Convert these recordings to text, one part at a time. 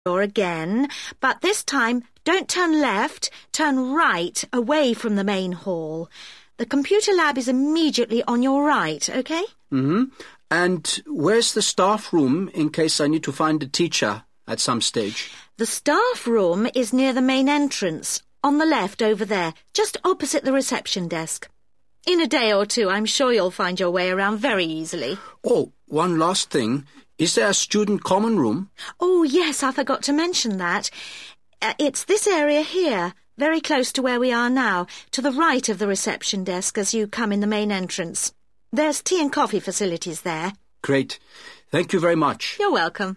corridor again, but this time don't turn left, turn right, away from the main hall. The computer lab is immediately on your right, OK? Mm-hmm. And where's the staff room in case I need to find a teacher at some stage? The staff room is near the main entrance, on the left over there, just opposite the reception desk. In a day or two, I'm sure you'll find your way around very easily. Oh, one last thing. Is there a student common room? Oh, yes, I forgot to mention that. It's this area here, very close to where we are now, to the right of the reception desk as you come in the main entrance. There's tea and coffee facilities there. Great. Thank you very much. You're welcome.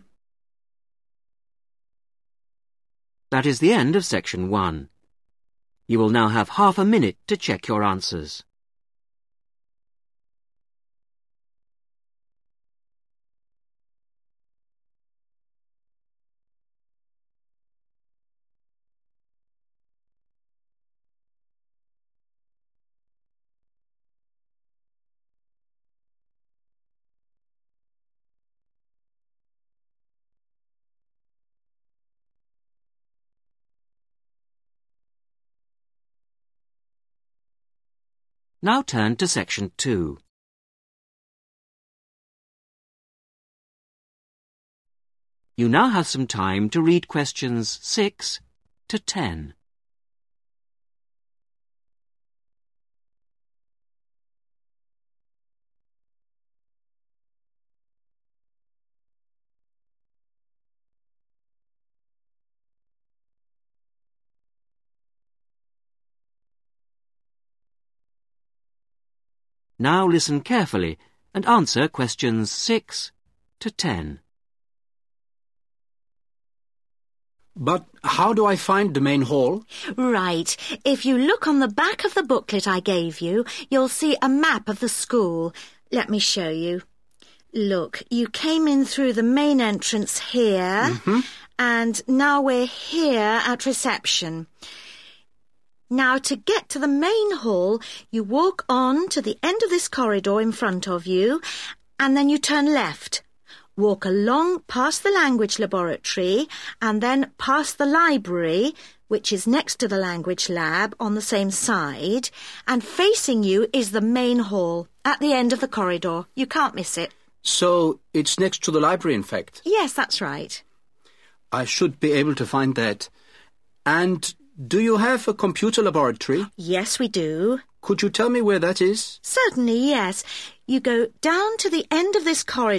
That is the end of section 1. You will now have half a minute to check your answers. Now turn to section 2. You now have some time to read questions 6 to 10. Now listen carefully and answer questions 6 to 10. But how do I find the main hall? Right. If you look on the back of the booklet I gave you, you'll see a map of the school. Let me show you. Look, you came in through the main entrance here, and now we're here at reception. Now, to get to the main hall, you walk on to the end of this corridor in front of you, and then you turn left. Walk along past the language laboratory, and then past the library, which is next to the language lab on the same side, and facing you is the main hall at the end of the corridor. You can't miss it. So it's next to the library, in fact? Yes, that's right. I should be able to find that. And do you have a computer laboratory? Yes, we do. Could you tell me where that is? Certainly, yes. You go down to the end of this corridor